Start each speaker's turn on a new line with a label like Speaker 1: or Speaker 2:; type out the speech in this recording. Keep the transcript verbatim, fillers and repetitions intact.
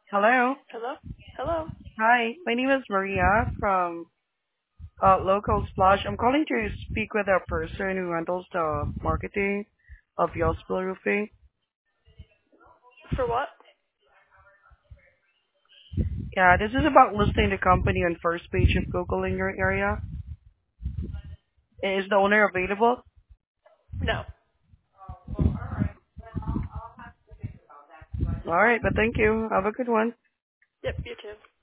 Speaker 1: Hello.
Speaker 2: Hello? Hello?
Speaker 1: Hi, my name is Maria from uh, Local Splash. I'm calling to speak with a person who handles the marketing of Yosbil Roofing.
Speaker 2: For what?
Speaker 1: Yeah, this is about listing the company on first page of Google in your area. Is the owner available?
Speaker 2: No.
Speaker 1: All right, but thank you. Have a good one.
Speaker 2: Yep, you too.